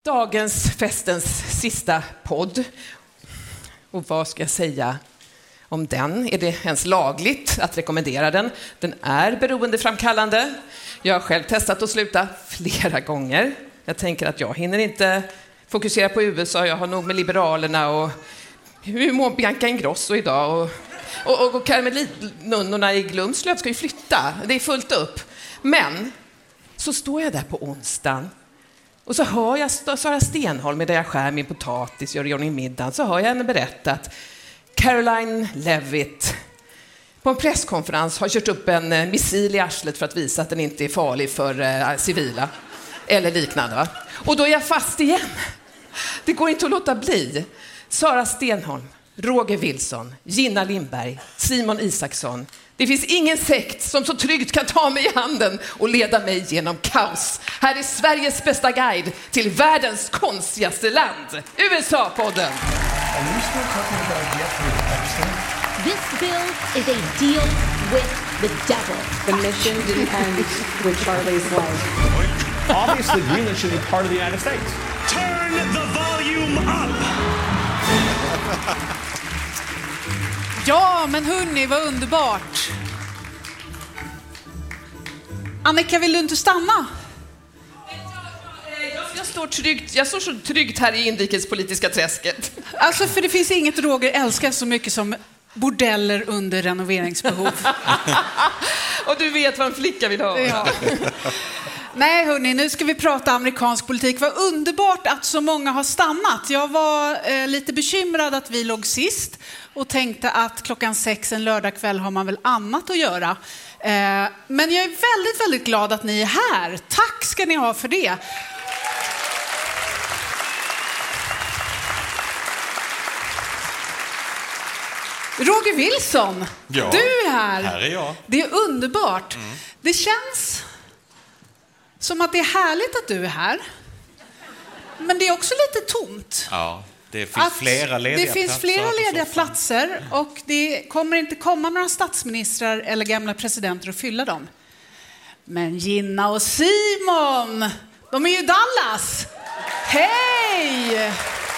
Dagens festens sista podd. Och vad ska jag säga om den? Är det ens lagligt att rekommendera den? Den är beroendeframkallande. Jag har själv testat att sluta flera gånger. Jag tänker att jag hinner inte fokusera på USA. Jag har nog med Liberalerna och hur mår Bianca Ingrosso idag? Och Karmelitnunnorna i Glumslöv ska ju flytta. Det är fullt upp. Men så står jag där på onsdagen. Och så hör jag Sara Stenholm där jag skär min potatis, gör i ordning middagen. Så hör jag henne berätta att Caroline Levitt på en presskonferens har kört upp en missil i arslet för att visa att den inte är farlig för civila. Eller liknande, va? Och då är jag fast igen. Det går inte att låta bli. Sara Stenholm, Roger Wilson, Gina Lindberg, Simon Isaksson. Det finns ingen sekt som så tryggt kan ta mig i handen och leda mig genom kaos. Här är Sveriges bästa guide till världens konstigaste land. USA-podden. This bill is a deal with the devil. The mission didn't end with Charlie's life. Obviously, Greenland should be part of the United States. Turn the volume up! Ja, men hörni, vad underbart. Annika, vill du inte stanna? Jag står så tryggt här i inrikespolitiska träsket. Alltså, för det finns inget Roger älskar så mycket som bordeller under renoveringsbehov. Och du vet vad en flicka vill ha. Ja. Nej hörni, nu ska vi prata amerikansk politik. Vad underbart att så många har stannat. Jag var lite bekymrad att vi låg sist och tänkte att 6:00 en lördagkväll har man väl annat att göra. Men jag är väldigt, väldigt glad att ni är här. Tack ska ni ha för det. Roger Wilson, ja, du är här. Här är jag. Det är underbart. Det känns som att det är härligt att du är här. Men det är också lite tomt. Ja, det finns flera lediga platser. Det finns flera lediga platser och det kommer inte komma några statsministrar eller gamla presidenter att fylla dem. Men Gina och Simon, de är ju Dallas. Hej!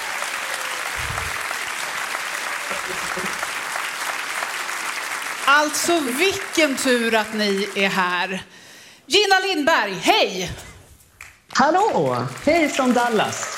Alltså vilken tur att ni är här. Gina Lindberg, hej! Hallå, hej från Dallas.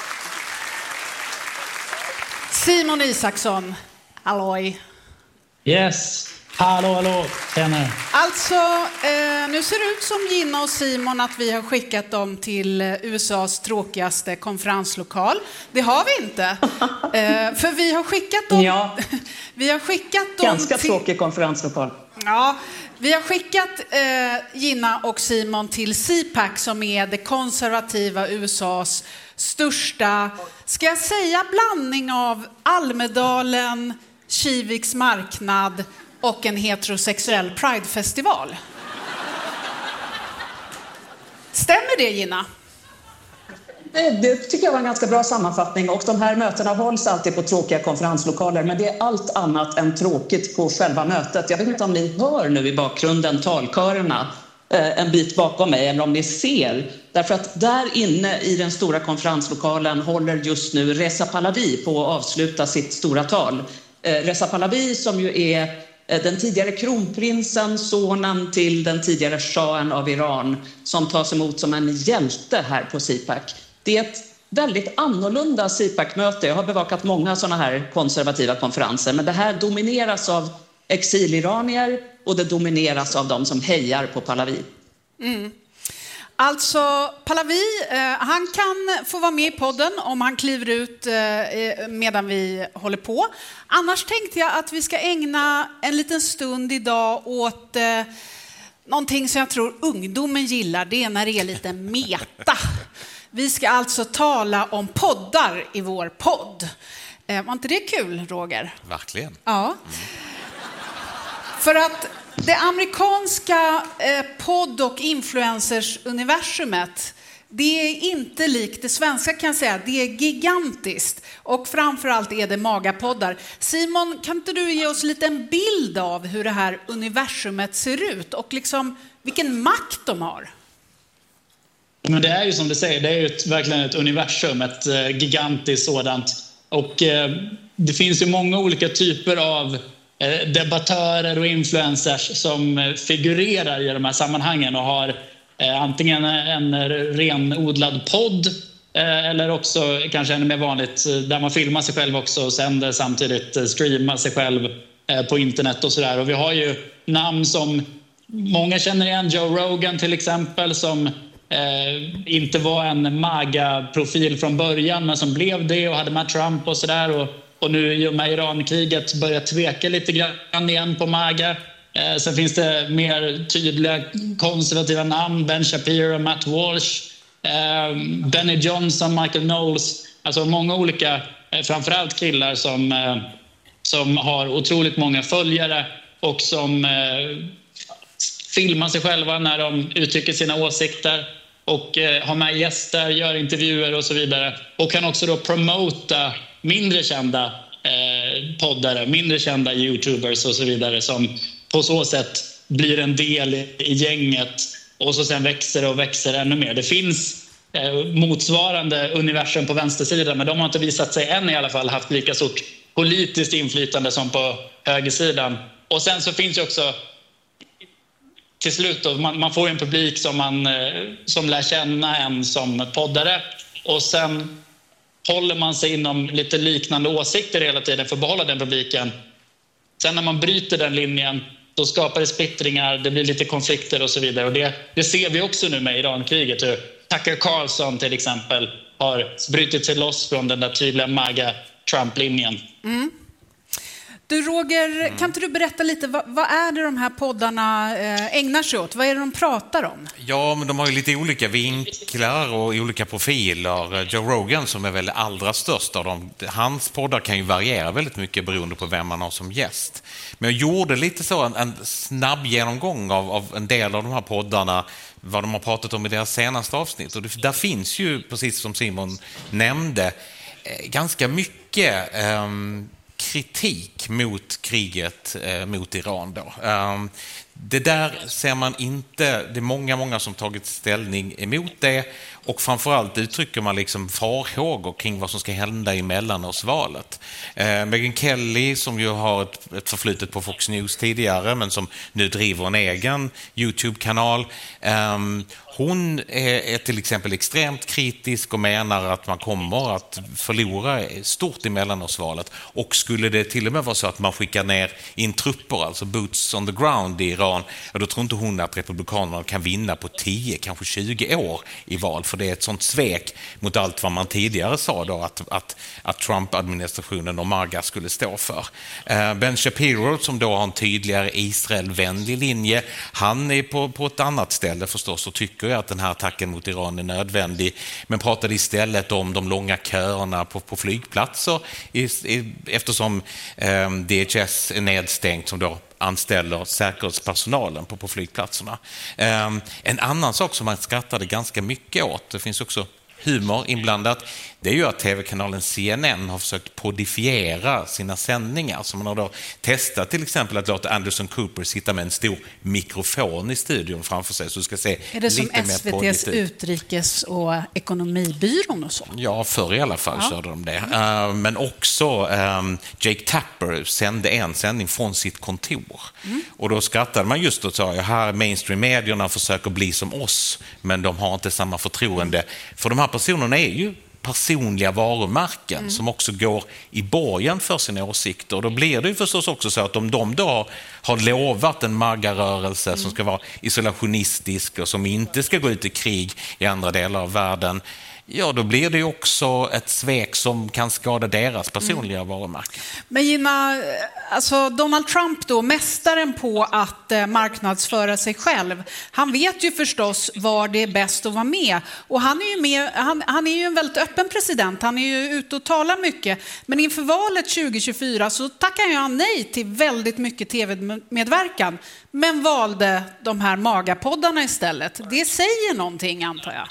Simon Isaksson, halloj. Yes, hallå, tjena. Alltså, nu ser det ut som Gina och Simon att vi har skickat dem till USAs tråkigaste konferenslokal. Det har vi inte. För vi har skickat dem... Ja, vi har skickat dem ganska tråkig konferenslokal. Ja, vi har skickat Gina och Simon till CPAC som är det konservativa USAs största, ska jag säga, blandning av Almedalen, Kiviks marknad och en heterosexuell Pride-festival. Stämmer det, Gina? Det tycker jag var en ganska bra sammanfattning och de här mötena hålls alltid på tråkiga konferenslokaler, men det är allt annat än tråkigt på själva mötet. Jag vet inte om ni hör nu i bakgrunden talkörerna en bit bakom mig eller om ni ser. Därför att där inne i den stora konferenslokalen håller just nu Reza Pahlavi på att avsluta sitt stora tal. Reza Pahlavi som ju är den tidigare kronprinsen, sonen till den tidigare shahen av Iran som tas emot som en hjälte här på CPAC. Det är ett väldigt annorlunda CPAC-möte. Jag har bevakat många sådana här konservativa konferenser, men det här domineras av exiliranier och det domineras av de som hejar på Pahlavi. Alltså, Pahlavi, han kan få vara med i podden om han kliver ut medan vi håller på. Annars tänkte jag att vi ska ägna en liten stund idag åt någonting som jag tror ungdomen gillar. Det är när det är lite meta. Vi ska alltså tala om poddar i vår podd. Var inte det kul, Roger? Verkligen. Ja. För att det amerikanska podd- och influencers-universumet, det är inte likt det svenska kan jag säga. Det är gigantiskt. Och framförallt är det magapoddar. Simon, kan inte du ge oss lite en bild av hur det här universumet ser ut? Och liksom vilken makt de har? Men det är ju som du säger, det är ju verkligen ett universum, ett gigantiskt sådant. Och det finns ju många olika typer av debattörer och influencers som figurerar i de här sammanhangen och har antingen en renodlad podd eller också kanske ännu mer vanligt där man filmar sig själv också och sänder samtidigt, streamar sig själv på internet och sådär. Och vi har ju namn som många känner igen, Joe Rogan till exempel, som inte var en MAGA-profil från början men som blev det och hade med Trump och sådär. Och nu i och med Iran-kriget börjar tveka lite grann igen på MAGA. Sen finns det mer tydliga konservativa namn, Ben Shapiro, Matt Walsh, Benny Johnson, Michael Knowles. Alltså många olika, framförallt killar som har otroligt många följare och som filmar sig själva när de uttrycker sina åsikter och har med gäster, gör intervjuer och så vidare. Och kan också då promota mindre kända poddare, mindre kända YouTubers och så vidare som på så sätt blir en del i gänget och så sen växer och växer ännu mer. Det finns motsvarande universum på vänstersidan, men de har inte visat sig än i alla fall haft lika stort politiskt inflytande som på högersidan. Och sen så finns ju också till slut då, man får ju en publik som lär känna en som poddare och sen håller man sig inom lite liknande åsikter hela tiden för att behålla den publiken. Sen när man bryter den linjen, då skapar det splittringar, det blir lite konflikter och så vidare. Och det ser vi också nu med Iran-kriget. Hur Tucker Carlson till exempel har brutit sig loss från den där tydliga MAGA-Trump-linjen. Mm. Du Roger, kan inte du berätta lite, vad är det de här poddarna ägnar sig åt? Vad är det de pratar om? Ja, men de har ju lite olika vinklar och olika profiler. Joe Rogan som är väl allra störst av dem, hans poddar kan ju variera väldigt mycket beroende på vem man har som gäst. Men jag gjorde lite så en snabb genomgång av en del av de här poddarna, vad de har pratat om i deras senaste avsnitt. Och där finns ju, precis som Simon nämnde, ganska mycket kritik mot kriget mot Iran då. Det där ser man inte, det är många som tagit ställning emot det och framförallt uttrycker man liksom farhågor kring vad som ska hända i mellanårsvalet. Megyn Kelly som ju har ett förflutet på Fox News tidigare men som nu driver en egen YouTube-kanal, hon är till exempel extremt kritisk och menar att man kommer att förlora stort i mellanårsvalet. Och skulle det till och med vara så att man skickar ner in trupper, alltså boots on the ground i Iran, då tror inte hon att republikanerna kan vinna på 10, kanske 20 år i val. För det är ett sånt svek mot allt vad man tidigare sa då att Trump-administrationen och MAGA skulle stå för. Ben Shapiro som då har en tydligare Israel-vänlig linje, han är på ett annat ställe förstås och tycker att den här attacken mot Iran är nödvändig, men pratade istället om de långa köerna på flygplatser eftersom DHS är nedstängt som då anställer säkerhetspersonalen på flygplatserna. En annan sak som man skrattade ganska mycket åt, det finns också humor inblandat, det är ju att tv-kanalen CNN har försökt kodifiera sina sändningar. Så man har då testat till exempel att låta Anderson Cooper sitta med en stor mikrofon i studion framför sig så du ska se. Är det som SVT:s utrikes- och ekonomibyrån och så? Ja, förr i alla fall körde de det. Men också Jake Tapper sände en sändning från sitt kontor. Och då skrattade man just och sa, här mainstream-medierna försöker bli som oss, men de har inte samma förtroende. För de här personerna är ju personliga varumärken som också går i borgen för sina åsikter. Och då blir det ju förstås också så att om de då har lovat en MAGA-rörelse som ska vara isolationistisk och som inte ska gå ut i krig i andra delar av världen, ja, då blir det ju också ett svek som kan skada deras personliga varumärken. Men Gina, alltså Donald Trump då, mästaren på att marknadsföra sig själv, han vet ju förstås var det är bäst att vara med. Och han är ju en väldigt öppen president, han är ju ute och talar mycket. Men inför valet 2024 så tackar han nej till väldigt mycket tv-medverkan. Men valde de här MAGA-poddarna istället. Det säger någonting, antar jag.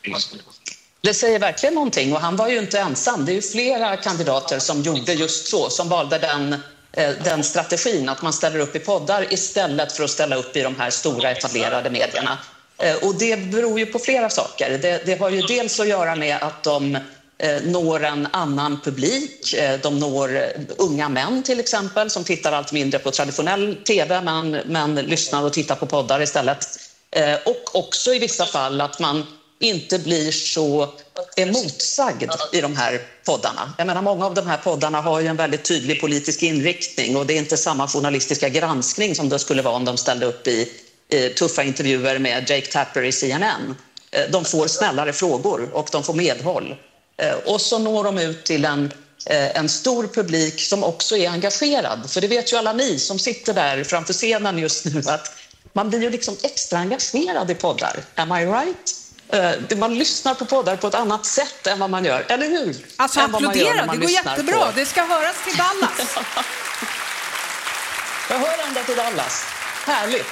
Det säger verkligen någonting och han var ju inte ensam. Det är ju flera kandidater som gjorde just så, som valde den strategin att man ställer upp i poddar istället för att ställa upp i de här stora etablerade medierna. Och det beror ju på flera saker. Det har ju dels att göra med att de når en annan publik. De når unga män till exempel som tittar allt mindre på traditionell tv men lyssnar och tittar på poddar istället. Och också i vissa fall att man inte blir så emotsagd i de här poddarna. Jag menar, många av de här poddarna har ju en väldigt tydlig politisk inriktning och det är inte samma journalistiska granskning som det skulle vara om de ställde upp i tuffa intervjuer med Jake Tapper i CNN. De får snällare frågor och de får medhåll. Och så når de ut till en stor publik som också är engagerad. För det vet ju alla ni som sitter där framför scenen just nu att man blir ju liksom extra engagerad i poddar. Am I right? Man lyssnar på poddar på ett annat sätt än vad man gör, eller hur? Alltså applådera, det går jättebra. Det ska höras till Dallas. Jag hör ända till Dallas. Härligt.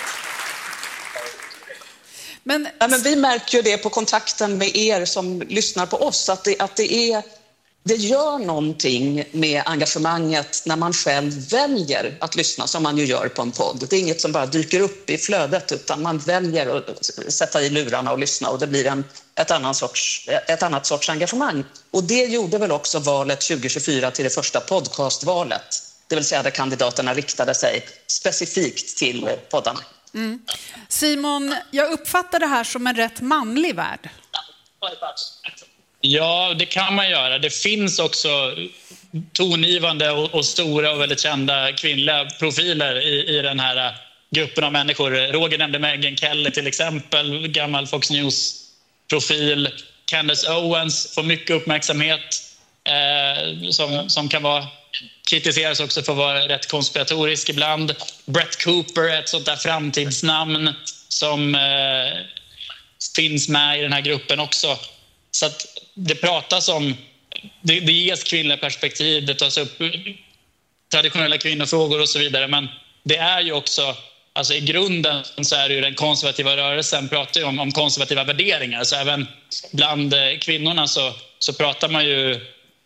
Men vi märker ju det på kontakten med er som lyssnar på oss, att det gör någonting med engagemanget när man själv väljer att lyssna, som man ju gör på en podd. Det är inget som bara dyker upp i flödet, utan man väljer att sätta i lurarna och lyssna och det blir ett annat sorts engagemang. Och det gjorde väl också valet 2024 till det första podcastvalet. Det vill säga där kandidaterna riktade sig specifikt till poddarna. Mm. Simon, jag uppfattar det här som en rätt manlig värld. Ja, det kan man göra. Det finns också tongivande och stora och väldigt kända kvinnliga profiler i den här gruppen av människor. Roger nämnde Megyn Kelly till exempel, gammal Fox News-profil. Candace Owens får mycket uppmärksamhet som kan vara kritiseras också för att vara rätt konspiratorisk ibland. Brett Cooper är ett sånt där framtidsnamn som finns med i den här gruppen också. Så att det pratas om, det ges kvinnliga perspektiv, det tas upp traditionella kvinnofrågor och så vidare. Men det är ju också, alltså i grunden så är det ju den konservativa rörelsen pratar ju om konservativa värderingar. Så även bland kvinnorna så pratar man ju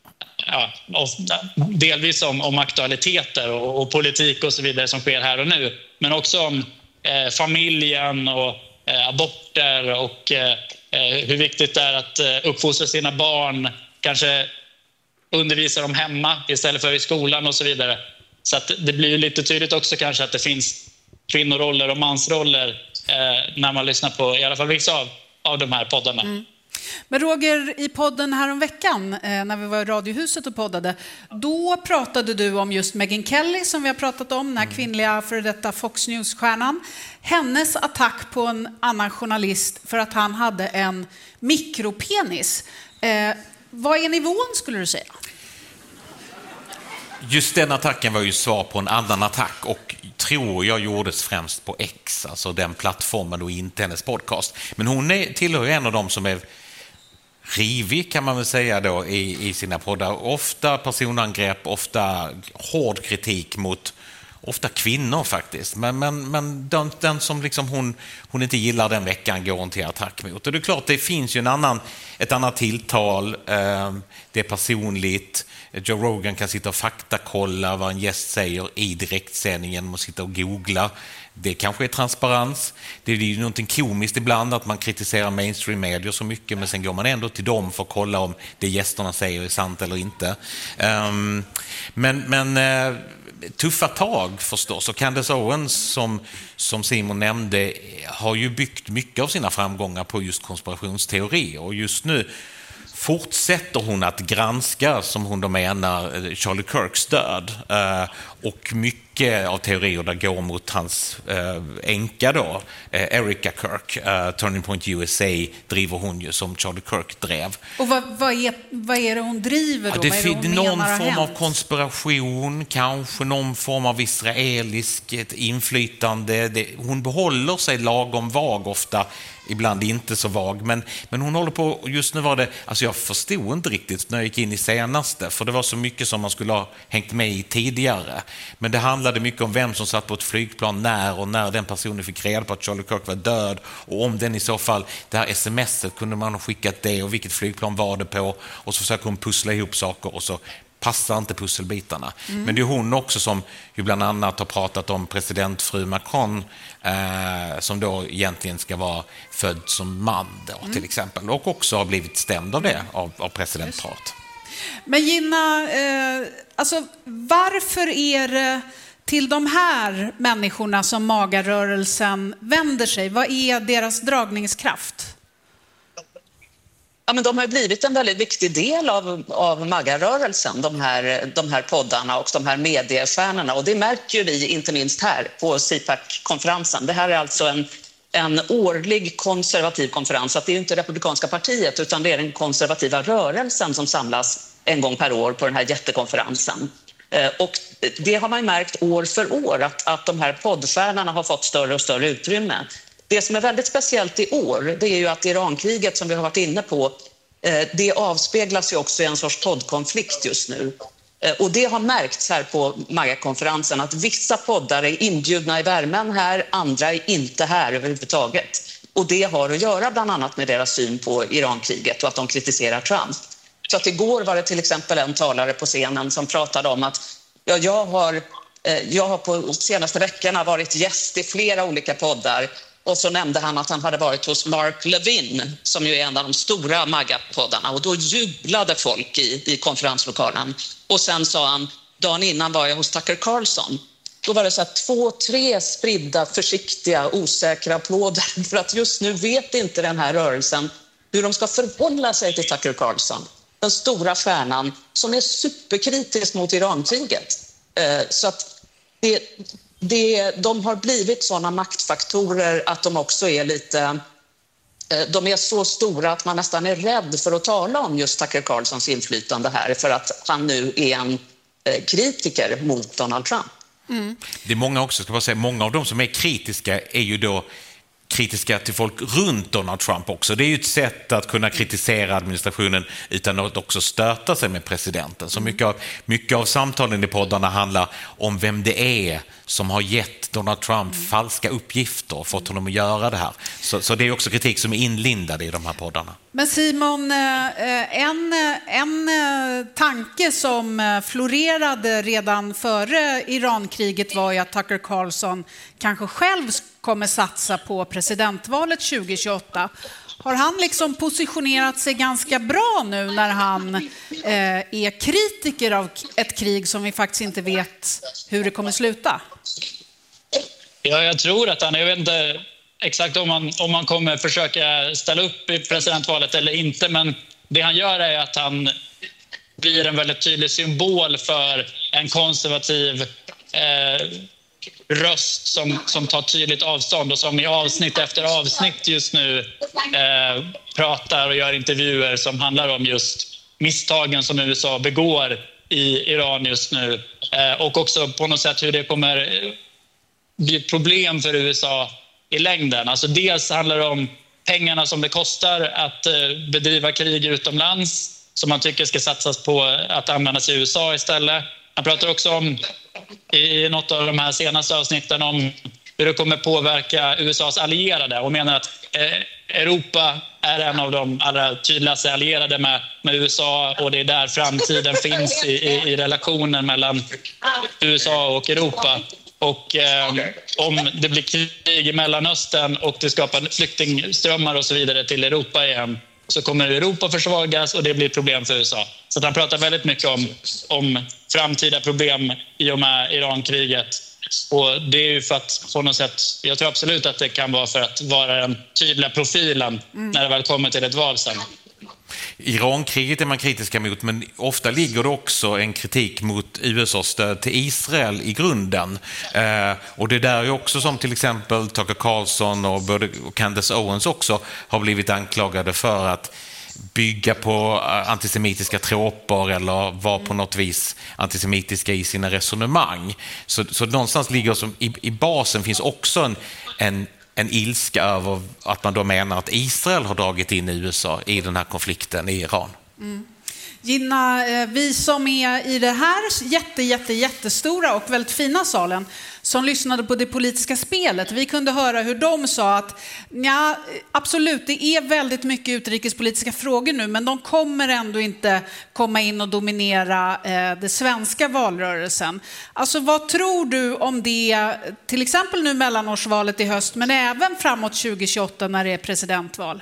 delvis om aktualiteter och politik och så vidare som sker här och nu. Men också om familjen och aborter och hur viktigt det är att uppfostra sina barn, kanske undervisa dem hemma istället för i skolan och så vidare. Så att det blir ju lite tydligt också kanske att det finns kvinnoroller och mansroller när man lyssnar på i alla fall vissa av de här poddarna. Mm. Men Roger, i podden här om veckan när vi var i Radiohuset och poddade, då pratade du om just Megyn Kelly som vi har pratat om, den här kvinnliga för detta Fox News-stjärnan. Hennes attack på en annan journalist för att han hade en mikropenis. Vad är nivån skulle du säga? Just den attacken var ju svar på en annan attack och tror jag gjordes främst på X, alltså den plattformen och inte hennes podcast. Men hon tillhör ju en av dem som är rivig kan man väl säga då i sina poddar. Ofta personangrepp, ofta hård kritik mot ofta kvinnor faktiskt. Men den som liksom hon inte gillar den veckan går hon till attack mot. Och det är klart, det finns ju ett annat tilltal. Det är personligt. Joe Rogan kan sitta och faktakolla vad en gäst säger i direktsändningen och sitta och googla. Det kanske är transparens. Det är ju någonting komiskt ibland att man kritiserar mainstream-medier så mycket, men sen går man ändå till dem för att kolla om det gästerna säger är sant eller inte. Men tuffa tag förstås. Och Candace Owens som Simon nämnde har ju byggt mycket av sina framgångar på just konspirationsteorier. Och just nu fortsätter hon att granska, som hon då menar, Charlie Kirks död. Och mycket av teorierna går mot hans änka då, Erica Kirk. Turning Point USA driver hon ju som Charlie Kirk drev. Och vad är det hon driver då? Ja, det finns någon form av konspiration, kanske någon form av israeliskt inflytande. Hon behåller sig lagom vag ofta, ibland inte så vag, men hon håller på, just nu var det, alltså jag förstod inte riktigt när jag gick in i senaste, för det var så mycket som man skulle ha hängt med i tidigare, men det handlade mycket om vem som satt på ett flygplan när den personen fick reda på att Charlie Kirk var död, och om den i så fall, det här sms'et kunde man ha skickat det och vilket flygplan var det på, och så försöker hon pussla ihop saker och så passar inte pusselbitarna. Men det är hon också som ju bland annat har pratat om presidentfru Macron som då egentligen ska vara född som man då, till exempel. Och också har blivit stämd av det, av presidentparet. Men Gina, alltså, varför är det till de här människorna som MAGA-rörelsen vänder sig? Vad är deras dragningskraft? Ja, men de har blivit en väldigt viktig del av MAGA-rörelsen, de här poddarna och de här mediestjärnorna. Och det märker ju vi inte minst här på CPAC-konferensen. Det här är alltså en årlig konservativ konferens. Så att det är inte Republikanska partiet utan det är den konservativa rörelsen som samlas en gång per år på den här jättekonferensen. Och det har man märkt år för år att de här poddstjärnorna har fått större och större utrymme. Det som är väldigt speciellt i år, det är ju att Irankriget som vi har varit inne på, det avspeglas ju också i en sorts poddkonflikt just nu. Och det har märkts här på MAGA-konferensen att vissa poddar är inbjudna i värmen här, andra är inte här överhuvudtaget. Och det har att göra bland annat med deras syn på Irankriget och att de kritiserar Trump. Så att igår var det till exempel en talare på scenen som pratade om att jag har på senaste veckorna varit gäst i flera olika poddar. Och så nämnde han att han hade varit hos Mark Levin som ju är en av de stora MAGA-poddarna. Och då jublade folk i konferenslokalen. Och sen sa han, dagen innan var jag hos Tucker Carlson. Då var det så här 2-3 spridda, försiktiga, osäkra applåder. För att just nu vet inte den här rörelsen hur de ska förhålla sig till Tucker Carlson. Den stora stjärnan som är superkritisk mot Irankriget. Så att de har blivit sådana maktfaktorer att de också är lite... De är så stora att man nästan är rädd för att tala om just Tucker Carlsons inflytande här för att han nu är en kritiker mot Donald Trump. Det är många också, ska jag säga, många av de som är kritiska är ju då kritiska till folk runt Donald Trump också. Det är ju ett sätt att kunna kritisera administrationen utan att också stöta sig med presidenten. Så mycket av samtalen i poddarna handlar om vem det är som har gett Donald Trump falska uppgifter och fått honom att göra det här. Så det är också kritik som är inlindad i de här poddarna. Men Simon, en tanke som florerade redan före Irankriget var ju att Tucker Carlson kanske själv kommer satsa på presidentvalet 2028. Har han liksom positionerat sig ganska bra nu när han är kritiker av ett krig som vi faktiskt inte vet hur det kommer sluta? Ja, jag tror att jag vet inte exakt om man kommer försöka ställa upp i presidentvalet eller inte, men det han gör är att han blir en väldigt tydlig symbol för en konservativ röst som tar tydligt avstånd och som i avsnitt efter avsnitt just nu pratar och gör intervjuer som handlar om just misstagen som USA begår i Iran just nu och också på något sätt hur det kommer bli ett problem för USA i längden. Alltså dels handlar det om pengarna som det kostar att bedriva krig utomlands som man tycker ska satsas på att användas i USA istället. Han pratar också om i något av de här senaste avsnitten om hur det kommer påverka USAs allierade och menar att Europa är en av de allra tydligaste allierade med USA och det är där framtiden finns i relationen mellan USA och Europa. Och om det blir krig i Mellanöstern och det skapar flyktingströmmar och så vidare till Europa igen så kommer Europa försvagas och det blir problem för USA. Så att han pratar väldigt mycket om framtida problem i och med Irankriget. Och det är ju för att på något sätt, jag tror absolut att det kan vara för att vara den tydliga profilen när det väl kommer till ett val sen. Irankriget är man kritiska mot, men ofta ligger det också en kritik mot USAs stöd till Israel i grunden. Och det där är också som till exempel Tucker Carlson och Candace Owens också har blivit anklagade för att bygga på antisemitiska troper eller vara på något vis antisemitiska i sina resonemang. Så någonstans ligger som i basen finns också en ilska över att man då menar att Israel har dragit in USA i den här konflikten i Iran. Gina, vi som är i det här jättestora och väldigt fina salen som lyssnade på det politiska spelet, vi kunde höra hur de sa att ja, absolut, det är väldigt mycket utrikespolitiska frågor nu, men de kommer ändå inte komma in och dominera det svenska valrörelsen. Alltså vad tror du om det, till exempel nu mellanårsvalet i höst, men även framåt 2028 när det är presidentval?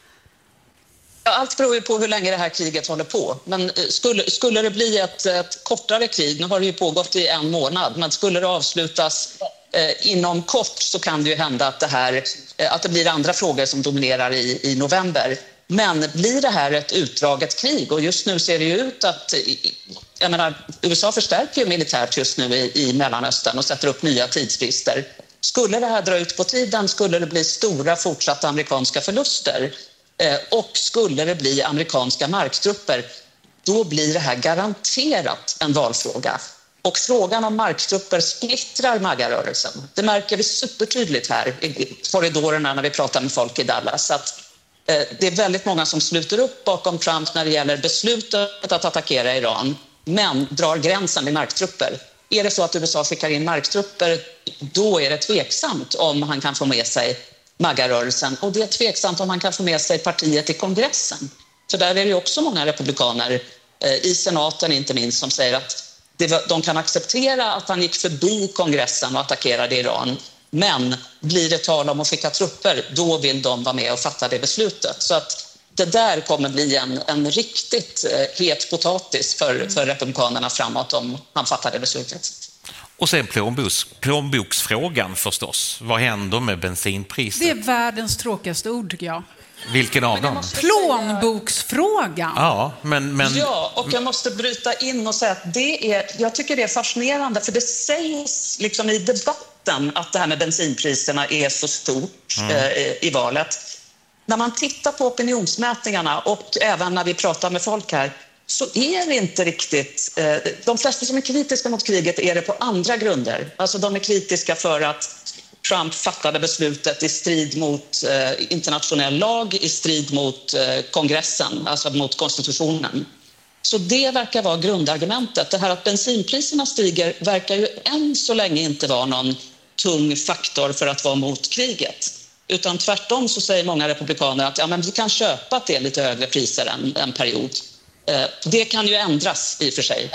Ja, allt beror ju på hur länge det här kriget håller på. Men skulle det bli ett kortare krig, nu har det ju pågått i 1 månad, men skulle det avslutas inom kort så kan det ju hända att det blir andra frågor som dominerar i november. Men blir det här ett utdraget krig, och just nu ser det ju ut att, jag menar, USA förstärker ju militärt just nu i Mellanöstern och sätter upp nya tidsfrister. Skulle det här dra ut på tiden, skulle det bli stora fortsatta amerikanska förluster, och skulle det bli amerikanska marktrupper, då blir det här garanterat en valfråga. Och frågan om marktrupper splittrar MAGA-rörelsen. Det märker vi supertydligt här i korridorerna när vi pratar med folk i Dallas. Att det är väldigt många som sluter upp bakom Trump när det gäller beslutet att attackera Iran, men drar gränsen vid marktrupper. Är det så att USA skickar in marktrupper, då är det tveksamt om han kan få med sig MAGA-rörelsen, och det är tveksamt om man kan få med sig partiet i kongressen. För där är det ju också många republikaner i senaten inte minst som säger att de kan acceptera att han gick förbi kongressen och attackerade Iran, men blir det tal om att skicka trupper, då vill de vara med och fatta det beslutet. Så att det där kommer bli en riktigt het potatis för republikanerna framåt om han fattar det beslutet. Och sen plånboksfrågan förstås. Vad händer med bensinpriset? Det är världens tråkigaste ord, tycker jag. Vilken av dem? Plånboksfrågan. Ja, men... Ja, och jag måste bryta in och säga att jag tycker det är fascinerande, för det sägs liksom i debatten att det här med bensinpriserna är så stort i valet. När man tittar på opinionsmätningarna och även när vi pratar med folk här, så är det inte riktigt... De flesta som är kritiska mot kriget är det på andra grunder. Alltså de är kritiska för att Trump fattade beslutet i strid mot internationell lag, i strid mot kongressen, alltså mot konstitutionen. Så det verkar vara grundargumentet. Det här att bensinpriserna stiger verkar ju än så länge inte vara någon tung faktor för att vara mot kriget. Utan tvärtom så säger många republikaner att men vi kan köpa att det är lite högre priser en period. Det kan ju ändras i och för sig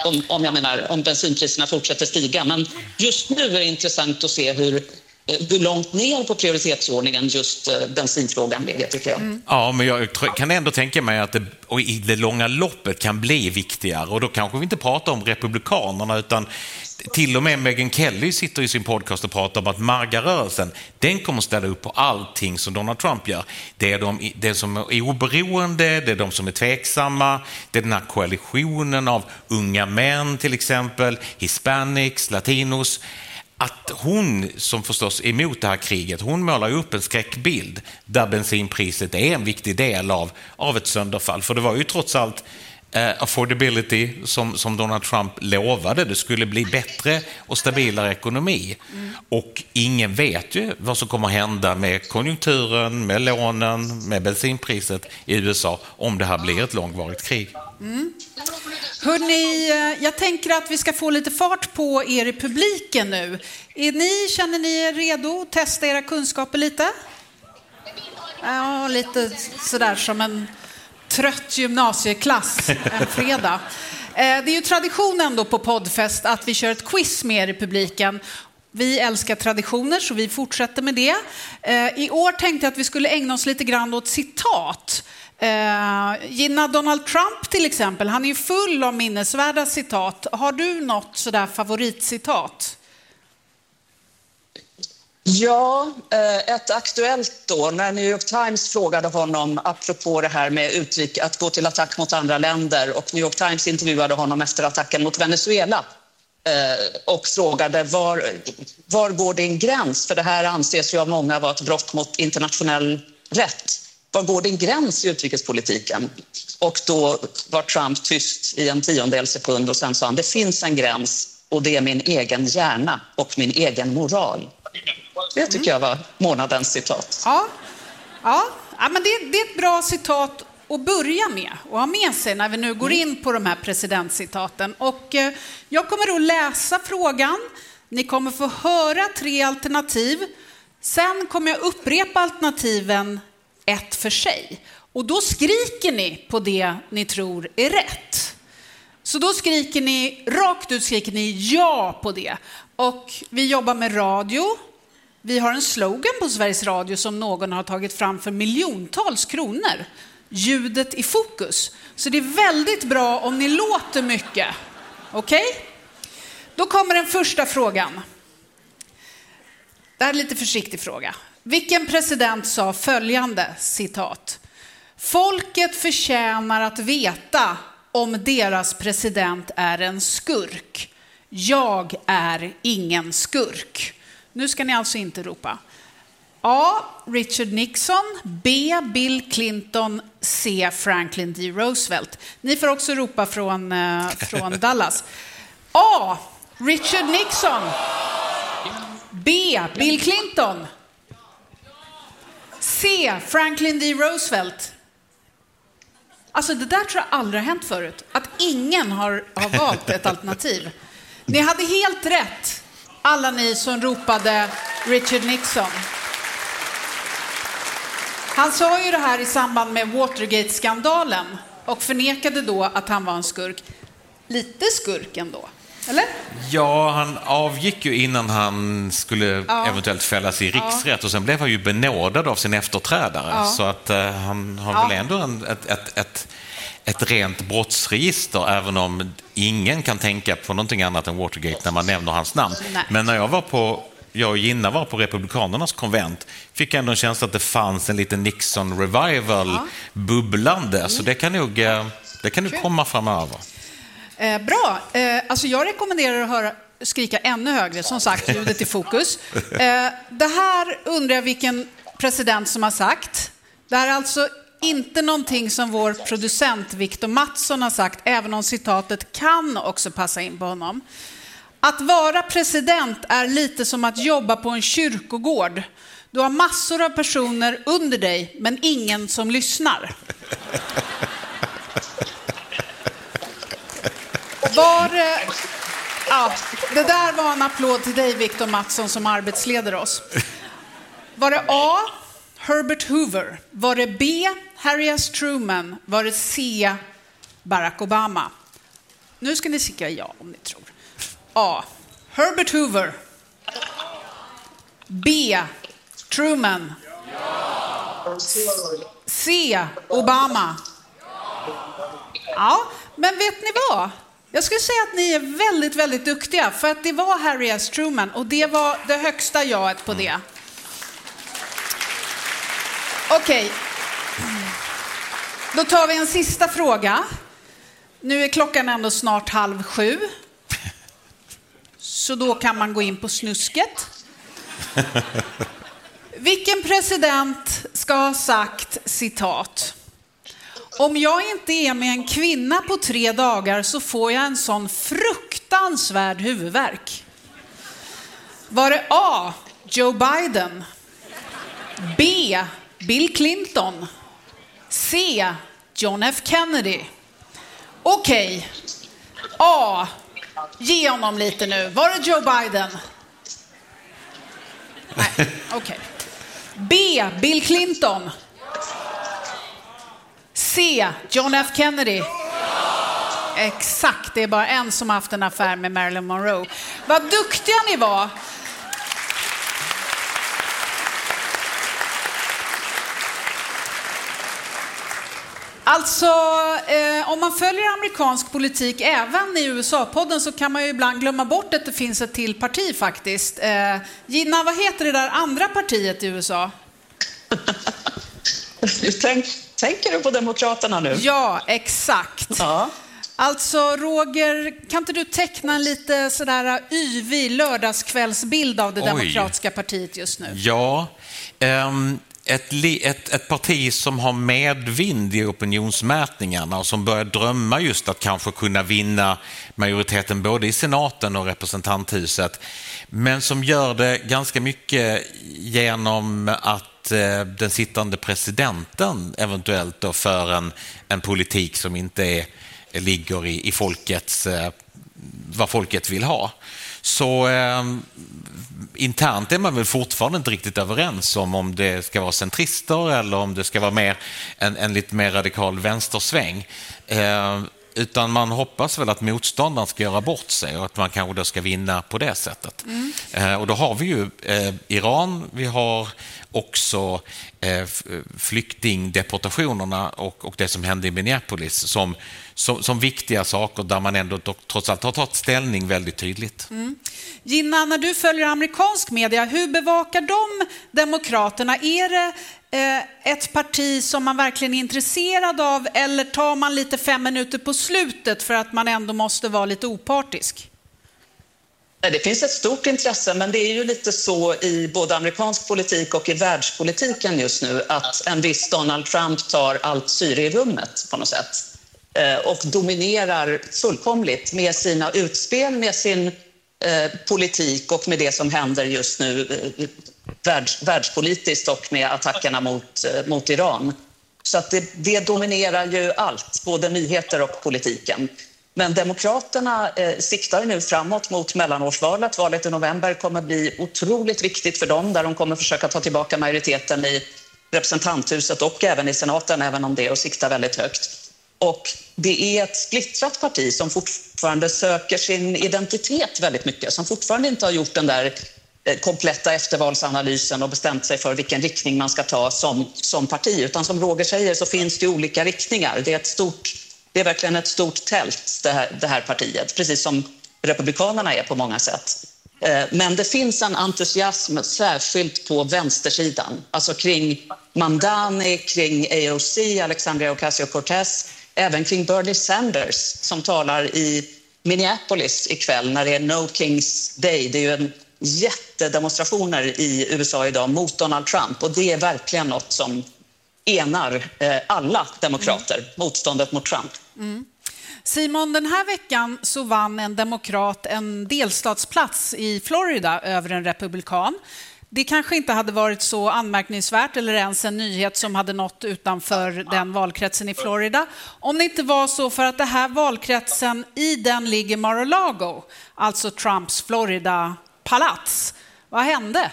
om bensinpriserna fortsätter stiga. Men just nu är det intressant att se hur långt ner på prioritetsordningen just bensinfrågan ligger, tycker jag. Ja, men jag kan ändå tänka mig att det i det långa loppet kan bli viktigare. Och då kanske vi inte pratar om republikanerna, utan till och med Megyn Kelly sitter i sin podcast och pratar om att MAGA-rörelsen, den kommer ställa upp på allting som Donald Trump gör. Det är de som är oberoende, det är de som är tveksamma, det är den här koalitionen av unga män till exempel, hispanics, latinos. Att hon, som förstås är emot det här kriget, hon målar upp en skräckbild där bensinpriset är en viktig del av ett sönderfall. För det var ju trots allt affordability som Donald Trump lovade. Det skulle bli bättre och stabilare ekonomi. Och ingen vet ju vad som kommer hända med konjunkturen, med lånen, med bensinpriset i USA om det här blir ett långvarigt krig. Hörrni, jag tänker att vi ska få lite fart på er i publiken nu. Känner ni er redo att testa era kunskaper lite? Ja, lite sådär som en trött gymnasieklass en fredag. Det är ju traditionen då på Poddfest att vi kör ett quiz med er i publiken. Vi älskar traditioner så vi fortsätter med det. I år tänkte jag att vi skulle ägna oss lite grann åt citat. Gina, Donald Trump till exempel, han är ju full av minnesvärda citat. Har du något sådär favoritcitat? Ja, ett aktuellt då, när New York Times frågade honom apropå det här med att gå till attack mot andra länder, och New York Times intervjuade honom efter attacken mot Venezuela och frågade var går din gräns? För det här anses ju av många vara ett brott mot internationell rätt. Var går din gräns i utrikespolitiken? Och då var Trump tyst i en 10:e sekund och sen sa han, det finns en gräns och det är min egen hjärna och min egen moral. Det tycker jag var månadens citat. Ja, men det är ett bra citat att börja med och ha med sig när vi nu går in på de här presidentcitaten. Och jag kommer att läsa frågan. Ni kommer få höra 3 alternativ. Sen kommer jag upprepa alternativen ett för sig. Och då skriker ni på det ni tror är rätt. Så då skriker ni, rakt ut skriker ni ja på det. Och vi jobbar med radio. Vi har en slogan på Sveriges Radio som någon har tagit fram för miljontals kronor. Ljudet i fokus. Så det är väldigt bra om ni låter mycket. Okej? Då kommer den första frågan. Det här är en lite försiktig fråga. Vilken president sa följande, citat: folket förtjänar att veta om deras president är en skurk. Jag är ingen skurk. Nu ska ni alltså inte ropa. A. Richard Nixon. B. Bill Clinton. C. Franklin D. Roosevelt. Ni får också ropa från Dallas. A. Richard Nixon. B. Bill Clinton. C. Franklin D. Roosevelt. Alltså det där tror jag aldrig har hänt förut. Att ingen har valt ett alternativ. Ni hade helt rätt, alla ni som ropade Richard Nixon. Han sa ju det här i samband med Watergate-skandalen och förnekade då att han var en skurk. Lite skurk ändå, eller? Ja, han avgick ju innan han skulle eventuellt fällas i riksrätt och sen blev han ju benådad av sin efterträdare. Ja. Så att han har väl ändå ett rent brottsregister, även om ingen kan tänka på någonting annat än Watergate när man nämner hans namn. Nej. Men när jag och Gina var på Republikanernas konvent fick jag ändå en känsla att det fanns en liten Nixon-revival bubblande. Så det kan nog komma framöver. Bra. Alltså jag rekommenderar att skrika ännu högre. Som sagt, ljudet i fokus. Det här undrar jag vilken president som har sagt. Det här är alltså inte någonting som vår producent Victor Mattsson har sagt, även om citatet kan också passa in på honom. Att vara president är lite som att jobba på en kyrkogård. Du har massor av personer under dig, men ingen som lyssnar. Det där var en applåd till dig, Victor Mattsson, som arbetsleder oss. Var det A. Herbert Hoover? Var det B. Harry S. Truman? Var det C. Barack Obama? Nu ska ni säga ja om ni tror. A. Herbert Hoover. B. Truman. C. Obama. Ja, men vet ni vad? Jag skulle säga att ni är väldigt, väldigt duktiga, för att det var Harry S. Truman och det var det högsta jaet på det. Okej. Då tar vi en sista fråga. Nu är klockan ändå snart 6:30. Så då kan man gå in på snusket. Vilken president ska ha sagt, citat: om jag inte är med en kvinna på 3 dagar så får jag en sån fruktansvärd huvudvärk? Var det A. Joe Biden? B. Bill Clinton? C. John F. Kennedy? Okej. A. Ge honom lite nu. Var det Joe Biden? Nej, okej. B. Bill Clinton? C. John F. Kennedy? Exakt, det är bara en som haft en affär med Marilyn Monroe. Vad duktiga ni var! Alltså, om man följer amerikansk politik även i USA-podden så kan man ju ibland glömma bort att det finns ett till parti faktiskt. Gina, vad heter det där andra partiet i USA? Tänker du på Demokraterna nu? Ja, exakt. Ja. Alltså Roger, kan inte du teckna en lite sådär yvig lördagskvällsbild av det demokratiska partiet just nu? Ja, ett parti som har medvind i opinionsmätningarna och som börjar drömma just att kanske kunna vinna majoriteten både i senaten och representanthuset, men som gör det ganska mycket genom att den sittande presidenten eventuellt då för en politik som inte ligger i folkets, vad folket vill ha. Så internt är man väl fortfarande inte riktigt överens om det ska vara centrister eller om det ska vara mer en lite mer radikal vänstersväng. Utan man hoppas väl att motståndaren ska göra bort sig och att man kanske då ska vinna på det sättet. Och då har vi ju Iran, vi har också flyktingdeportationerna och det som hände i Minneapolis som viktiga saker där man ändå trots allt har tagit ställning väldigt tydligt. Gina, när du följer amerikansk media, hur bevakar de demokraterna? Är det ett parti som man verkligen är intresserad av eller tar man lite 5 minuter på slutet för att man ändå måste vara lite opartisk? Det finns ett stort intresse, men det är ju lite så i både amerikansk politik och i världspolitiken just nu att en viss Donald Trump tar allt syre i rummet på något sätt och dominerar fullkomligt med sina utspel, med sin politik och med det som händer just nu världspolitiskt och med attackerna mot Iran. Så att det dominerar ju allt, både nyheter och politiken. Men demokraterna siktar nu framåt mot mellanårsvalet. Valet i november kommer bli otroligt viktigt för dem, där de kommer försöka ta tillbaka majoriteten i representanthuset och även i senaten, även om det är att sikta väldigt högt. Och det är ett splittrat parti som fortfarande söker sin identitet väldigt mycket, som fortfarande inte har gjort den där kompletta eftervalsanalysen och bestämt sig för vilken riktning man ska ta som parti. Utan som Roger säger så finns det olika riktningar. Det är verkligen ett stort tält, det här partiet, precis som republikanerna är på många sätt. Men det finns en entusiasm särskilt på vänstersidan, alltså kring Mamdani, kring AOC, Alexandria Ocasio-Cortez, även kring Bernie Sanders som talar i Minneapolis ikväll när det är No Kings Day. Det är ju en jättedemonstrationer i USA idag mot Donald Trump och det är verkligen något som enar alla demokrater, motståndet mot Trump. Simon, den här veckan så vann en demokrat en delstatsplats i Florida över en republikan. Det kanske inte hade varit så anmärkningsvärt eller ens en nyhet som hade nått utanför den valkretsen i Florida. Om det inte var så för att det här valkretsen, i den ligger Mar-a-Lago, alltså Trumps Florida-palats. Vad hände?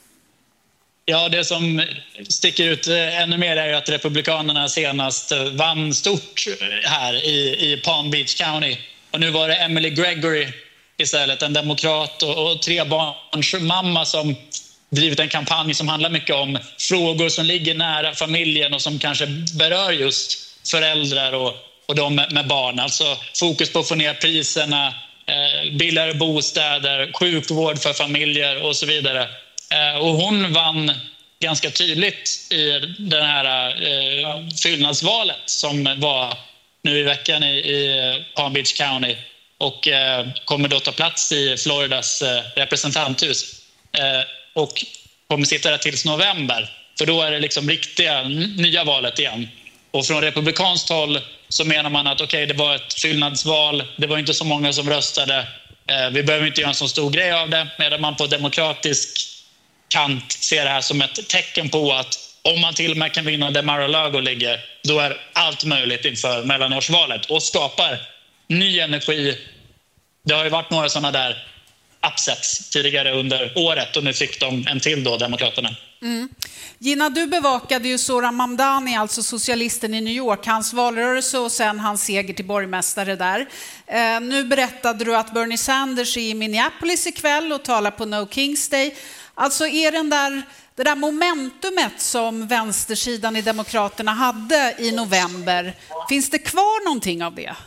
Ja, det som sticker ut ännu mer är ju att republikanerna senast vann stort här i Palm Beach County. Och nu var det Emily Gregory istället, en demokrat och 3 barns mamma som drivit en kampanj som handlar mycket om frågor som ligger nära familjen och som kanske berör just föräldrar och de med barn. Alltså fokus på att få ner priserna, billigare bostäder, sjukvård för familjer och så vidare. Och hon vann ganska tydligt i det här fyllnadsvalet som var nu i veckan i Palm Beach County och kommer då ta plats i Floridas representanthus och kommer sitta där tills november, för då är det liksom riktiga nya valet igen. Och från republikanskt håll så menar man att okej, det var ett fyllnadsval, det var inte så många som röstade, vi behöver inte göra en så stor grej av det, medan man på demokratisk kant ser det här som ett tecken på att om man till och med kan vinna där Mar-a-Lago ligger, då är allt möjligt inför mellanårsvalet och skapar ny energi. Det har ju varit några sådana där upsets tidigare under året och nu fick de en till då, demokraterna. Gina, du bevakade ju Zohran Mamdani, alltså socialisten i New York, hans valrörelse och sen hans seger till borgmästare där. Nu berättade du att Bernie Sanders är i Minneapolis ikväll och talar på No Kings Day. Alltså är det där momentumet som vänstersidan i demokraterna hade i november, finns det kvar någonting av det?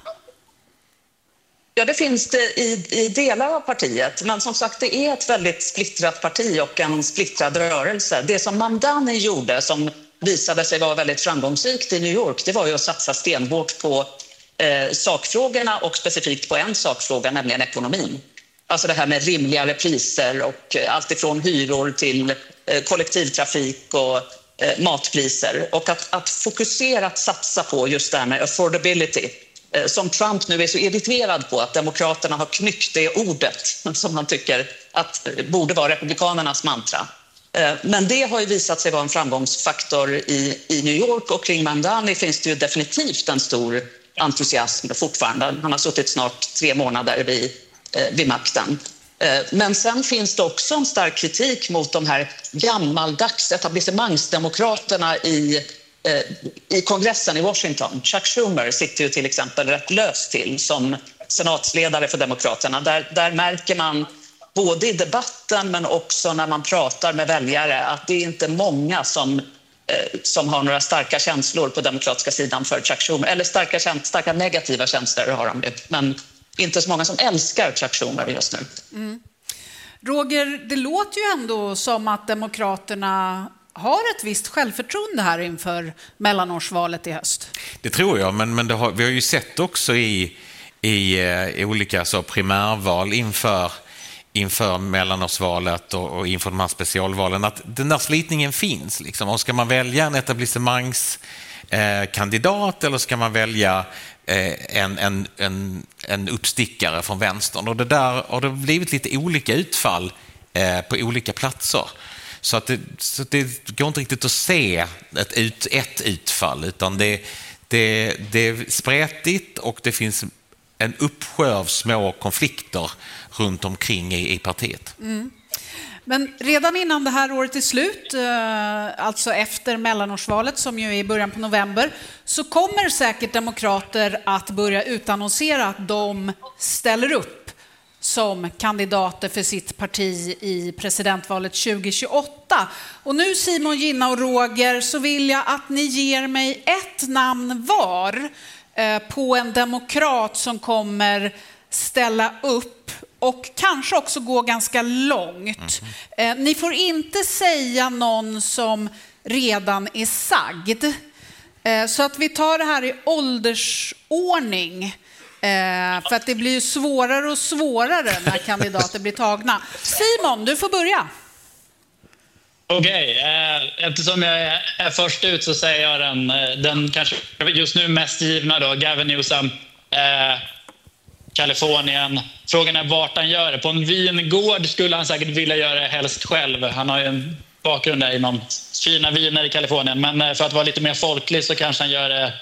Ja, det finns det i delar av partiet. Men som sagt, det är ett väldigt splittrat parti och en splittrad rörelse. Det som Mamdani gjorde, som visade sig vara väldigt framgångsrikt i New York, det var ju att satsa stenhårt på sakfrågorna och specifikt på en sakfråga, nämligen ekonomin. Alltså det här med rimligare priser och allt ifrån hyror till kollektivtrafik och matpriser. Och att fokusera, att satsa på just det här med affordability. Som Trump nu är så irriterad på att demokraterna har knyckt det ordet som han tycker att borde vara republikanernas mantra. Men det har ju visat sig vara en framgångsfaktor i New York, och kring Mamdani finns det ju definitivt en stor entusiasm fortfarande. Han har suttit snart 3 månader vid makten. Men sen finns det också en stark kritik mot de här gammaldags etablissemangsdemokraterna i kongressen i Washington. Chuck Schumer sitter ju till exempel rätt löst till som senatsledare för demokraterna. Där märker man både i debatten men också när man pratar med väljare att det är inte många som har några starka känslor på demokratiska sidan för Chuck Schumer. Eller starka negativa känslor har de ju. Men inte så många som älskar Chuck Schumer just nu. Mm. Roger, det låter ju ändå som att demokraterna har ett visst självförtroende här inför mellanårsvalet i höst. Det tror jag, men vi har ju sett också i olika primärval inför mellanårsvalet och inför de här specialvalen att den där slitningen finns. Liksom. Och ska man välja en etablissemangskandidat eller ska man välja en uppstickare från vänstern? Och det där har det blivit lite olika utfall på olika platser. Så att det går inte riktigt att se ett utfall, utan det är spretigt och det finns en uppsjö av små konflikter runt omkring i partiet. Mm. Men redan innan det här året är slut, alltså efter mellanårsvalet som ju är i början på november, så kommer säkert demokrater att börja utannonsera att de ställer upp som kandidater för sitt parti i presidentvalet 2028. Och nu Simon, Gina och Roger, så vill jag att ni ger mig ett namn var på en demokrat som kommer ställa upp och kanske också gå ganska långt. Ni får inte säga någon som redan är sagd. Så att vi tar det här i åldersordning. För att det blir svårare och svårare när kandidater blir tagna. Simon, du får börja. Okej, eftersom jag är först ut så säger jag den kanske just nu mest givna då, Gavin Newsom, Kalifornien. Frågan är vart han gör det. På en vingård skulle han säkert vilja göra det helst själv. Han har ju en bakgrund där inom fina viner i Kalifornien. Men för att vara lite mer folklig så kanske han gör det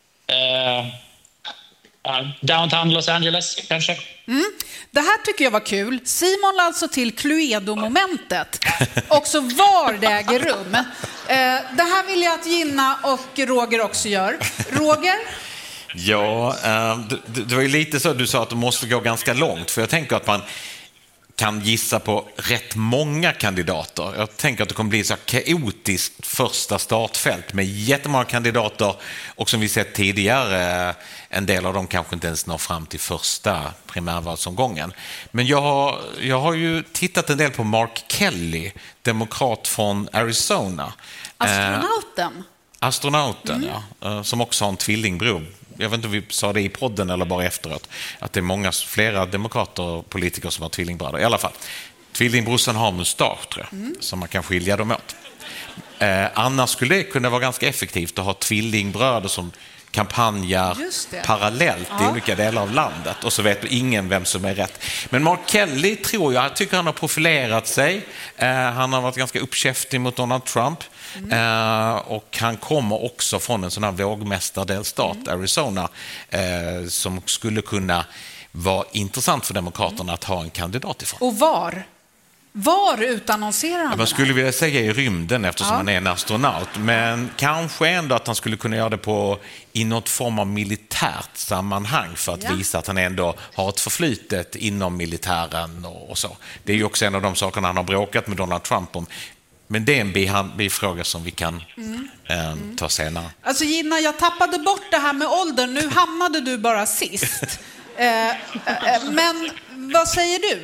downtown Los Angeles kanske. Det här tycker jag var kul. Simon la alltså till Cluedo-momentet. Också var det äger rum. Det här vill jag att Gina och Roger också gör. Roger? Ja, det var ju lite så att du sa att du måste gå ganska långt. För jag tänker att man kan gissa på rätt många kandidater. Jag tänker att det kommer bli så kaotiskt första startfält med jättemånga kandidater, och som vi sett tidigare, en del av dem kanske inte ens når fram till första primärvalsomgången. Men jag har ju tittat en del på Mark Kelly, demokrat från Arizona. Astronauten, ja. Som också har en tvillingbror. Jag vet inte om vi sa det i podden eller bara efteråt, att det är flera demokrater och politiker som har tvillingbröder. I alla fall, tvillingbrorsan har mustasch, tror jag, så man kan skilja dem åt. Annars skulle det kunna vara ganska effektivt att ha tvillingbröder som kampanjar parallellt i olika delar av landet, och så vet ingen vem som är rätt. Men Mark Kelly jag tycker han har profilerat sig. Han har varit ganska uppkäftig mot Donald Trump. Och han kommer också från en sån här vågmästardelstat, Arizona, som skulle kunna vara intressant för demokraterna att ha en kandidat ifrån. Och var utannonserar han? Man skulle vilja säga i rymden, eftersom han är en astronaut, men kanske ändå att han skulle kunna göra det i något form av militärt sammanhang för att visa att han ändå har ett förflutet inom militären och så. Det är ju också en av de sakerna han har bråkat med Donald Trump om. Men det är en bifråga som vi kan ta senare. Alltså Gina, jag tappade bort det här med åldern. Nu hamnade du bara sist. Men vad säger du?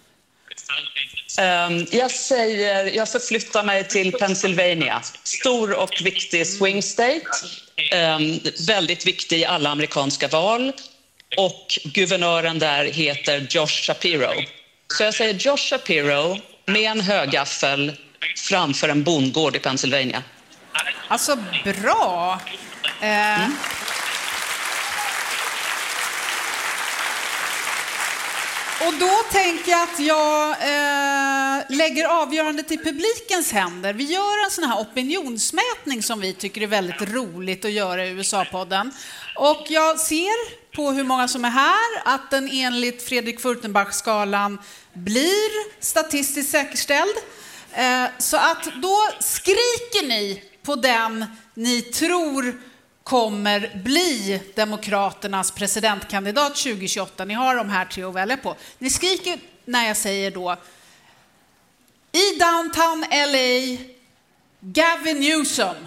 Jag förflyttar mig till Pennsylvania. Stor och viktig swing state. Väldigt viktig i alla amerikanska val. Och guvernören där heter Josh Shapiro. Så jag säger Josh Shapiro med en högaffel framför en bondgård i Pennsylvania. Alltså, bra. Och då tänker jag att jag lägger avgörandet i publikens händer. Vi gör en sån här opinionsmätning som vi tycker är väldigt roligt att göra i USA-podden. Och jag ser på hur många som är här att den enligt Fredrik Furtenbach-skalan blir statistiskt säkerställd. Så att då skriker ni på den ni tror kommer bli Demokraternas presidentkandidat 2028. Ni har de här 3 att välja på. Ni skriker när jag säger då i downtown LA, Gavin Newsom.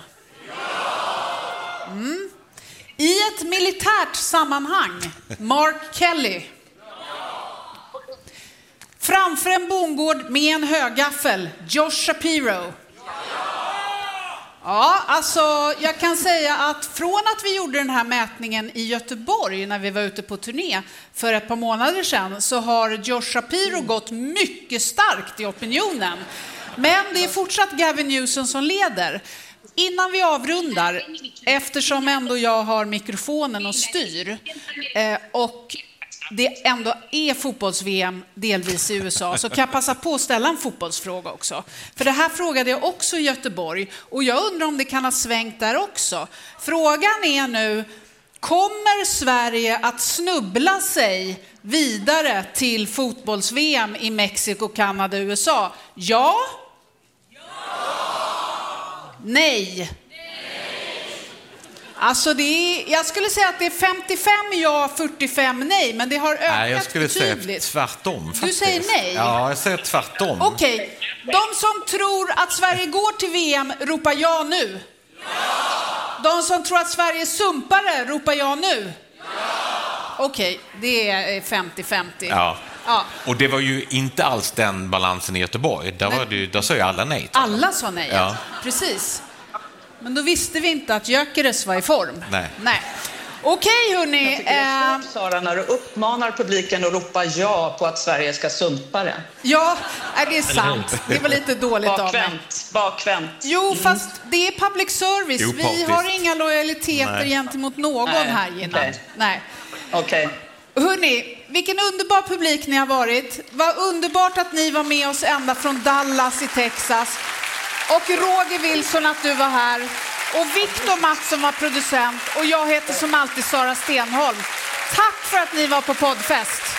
I ett militärt sammanhang, Mark Kelly. Framför en bondgård med en högaffel, Josh Shapiro. Ja, alltså jag kan säga att från att vi gjorde den här mätningen i Göteborg när vi var ute på turné för ett par månader sedan så har Josh Shapiro gått mycket starkt i opinionen. Men det är fortsatt Gavin Newsom som leder. Innan vi avrundar, eftersom ändå jag har mikrofonen och styr och det ändå är fotbolls-VM delvis i USA så kan jag passa på att ställa en fotbollsfråga också. För det här frågade jag också i Göteborg och jag undrar om det kan ha svängt där också. Frågan är nu, kommer Sverige att snubbla sig vidare till fotbolls-VM i Mexiko, Kanada, USA? Ja? Nej. Alltså jag skulle säga att det är 55 ja, 45 nej, men det har ökat betydligt. Nej, jag skulle säga tvärtom faktiskt. Du säger nej? Ja, jag säger tvärtom. Okej, de som tror att Sverige går till VM ropar ja nu. Ja! De som tror att Sverige är sumpare ropar ja nu. Ja! Okej, det är 50-50. Ja. Ja. Och det var ju inte alls den balansen i Göteborg. Där sa ju alla nej. Alla sa nej, ja. Precis. Men då visste vi inte att Gyökeres var i form. Nej. Okej, hörni. Jag tycker det är svårt, Sara, när du uppmanar publiken att ropa ja på att Sverige ska sumpa det. Ja, det är sant. Det var lite dåligt av mig. Bakvänt. Jo, fast det är public service. Vi har inga lojaliteter gentemot någon här innan. Nej. Okej. Hörni, vilken underbar publik ni har varit. Vad underbart att ni var med oss ända från Dallas i Texas. Och Roger Wilson att du var här. Och Victor Mattsson var producent. Och jag heter som alltid Sara Stenholm. Tack för att ni var på poddfest.